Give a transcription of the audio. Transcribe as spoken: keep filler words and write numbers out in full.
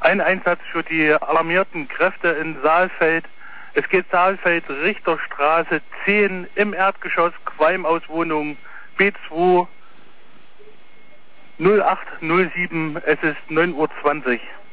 ein Einsatz für die alarmierten Kräfte in Saalfeld. Es geht Saalfeld, Richterstraße zehn im Erdgeschoss, Qualmauswohnung B zwei null acht null sieben, es ist neun Uhr zwanzig.